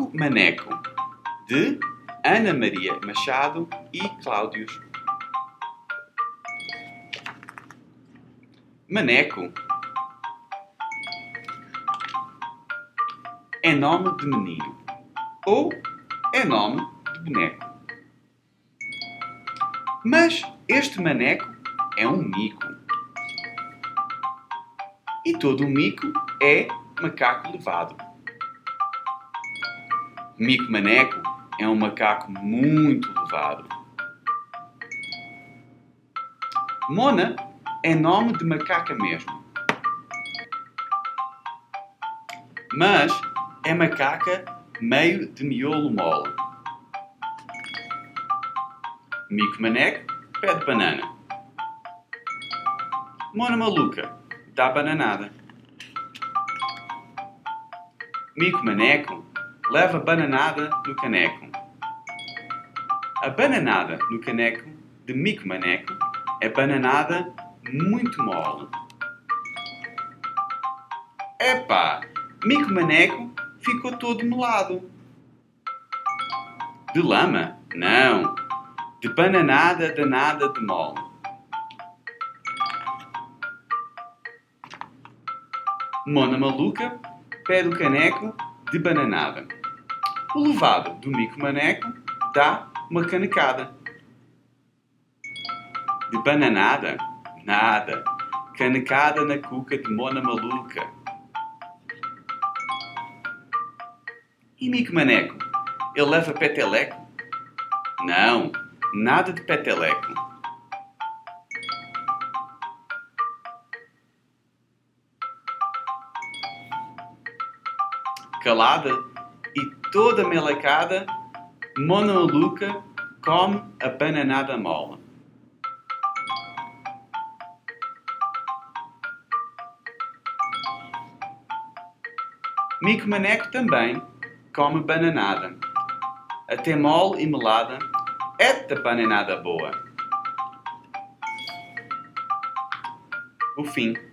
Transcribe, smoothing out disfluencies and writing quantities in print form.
Mico Maneco, de Ana Maria Machado e Cláudios. Maneco é nome de menino ou é nome de boneco. Mas este maneco é um mico. E todo mico é macaco levado. Mico Maneco é um macaco muito levado. Mona é nome de macaca mesmo. Mas é macaca meio de miolo mole. Mico Maneco pede banana. Mona Maluca dá bananada. Mico Maneco leva bananada no caneco. A bananada no caneco de Mico Maneco é bananada muito mole. Epá, Mico Maneco ficou todo molado. De lama? Não. De bananada danada de mole. Mona Maluca pede o caneco de bananada. O levado do Mico Maneco dá uma canecada. De bananada? Nada. Canecada na cuca de Mona Maluca. E Mico Maneco? Ele leva peteleco? Não, nada de peteleco. Calada e toda melecada, Mona Maluca come a bananada mole. Mico Maneco também come bananada. Até mole e melada é da bananada boa. O fim.